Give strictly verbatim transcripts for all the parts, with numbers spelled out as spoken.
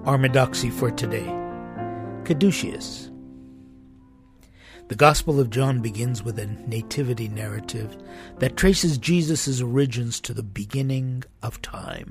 Armadoxy for today, Caduceus. The Gospel of John begins with a nativity narrative that traces Jesus' origins to the beginning of time.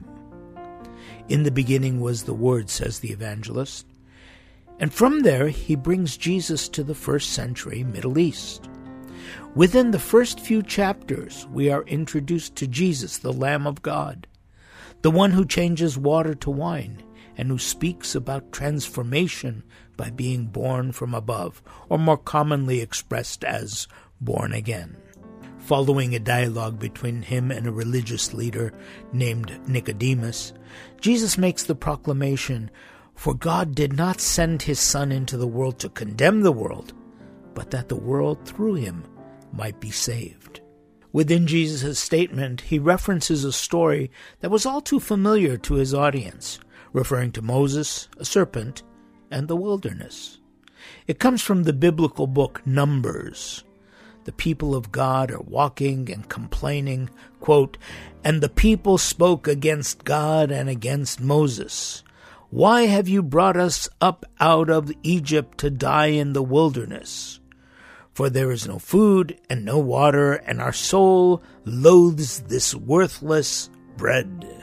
In the beginning was the Word, says the evangelist, and from there he brings Jesus to the first century Middle East. Within the first few chapters, we are introduced to Jesus, the Lamb of God, the one who changes water to wine, and who speaks about transformation by being born from above, or more commonly expressed as born again. Following a dialogue between him and a religious leader named Nicodemus, Jesus makes the proclamation, "For God did not send his Son into the world to condemn the world, but that the world through him might be saved." Within Jesus' statement, he references a story that was all too familiar to his audience, referring to Moses, a serpent, and the wilderness. It comes from the biblical book Numbers. The people of God are walking and complaining, quote, "And the people spoke against God and against Moses. Why have you brought us up out of Egypt to die in the wilderness? For there is no food and no water, and our soul loathes this worthless bread."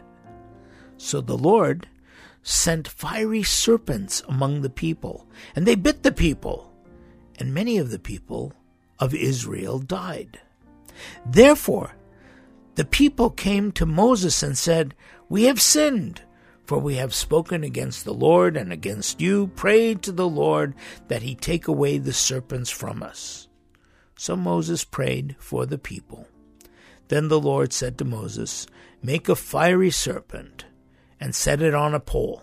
So the Lord sent fiery serpents among the people, and they bit the people, and many of the people of Israel died. Therefore, the people came to Moses and said, "We have sinned, for we have spoken against the Lord and against you. Pray to the Lord that he take away the serpents from us." So Moses prayed for the people. Then the Lord said to Moses, "Make a fiery serpent and set it on a pole.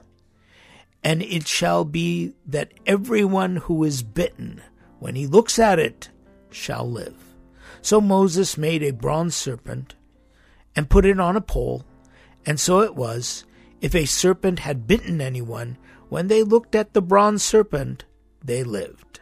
And it shall be that everyone who is bitten, when he looks at it, shall live." So Moses made a bronze serpent and put it on a pole, and so it was, if a serpent had bitten anyone, when they looked at the bronze serpent, they lived.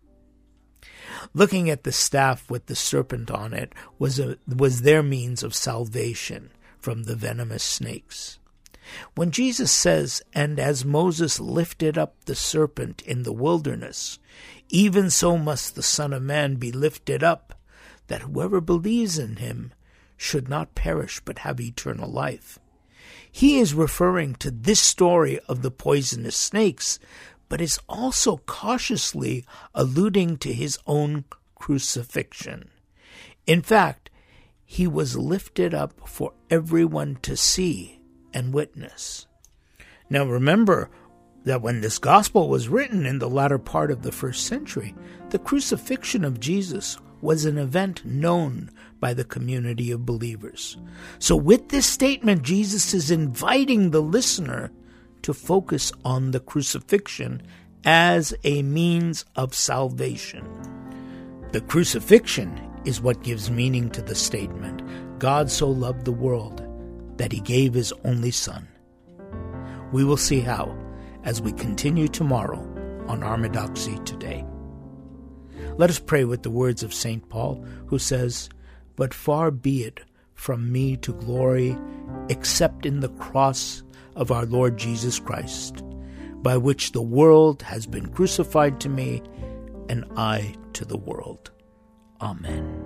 Looking at the staff with the serpent on it was a, was their means of salvation from the venomous snakes. When Jesus says, "And as Moses lifted up the serpent in the wilderness, even so must the Son of Man be lifted up, that whoever believes in him should not perish but have eternal life," he is referring to this story of the poisonous snakes, but is also cautiously alluding to his own crucifixion. In fact, he was lifted up for everyone to see and witness. Now remember that when this gospel was written in the latter part of the first century, the crucifixion of Jesus was an event known by the community of believers. So with this statement, Jesus is inviting the listener to focus on the crucifixion as a means of salvation. The crucifixion is what gives meaning to the statement, "God so loved the world that he gave his only Son." We will see how as we continue tomorrow on Armadoxy Today. Let us pray with the words of Saint Paul, who says, "But far be it from me to glory, except in the cross of our Lord Jesus Christ, by which the world has been crucified to me, and I to the world. Amen."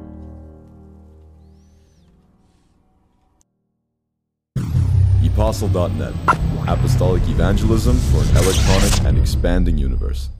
Apostle dot net, Apostolic Evangelism for an electronic and expanding universe.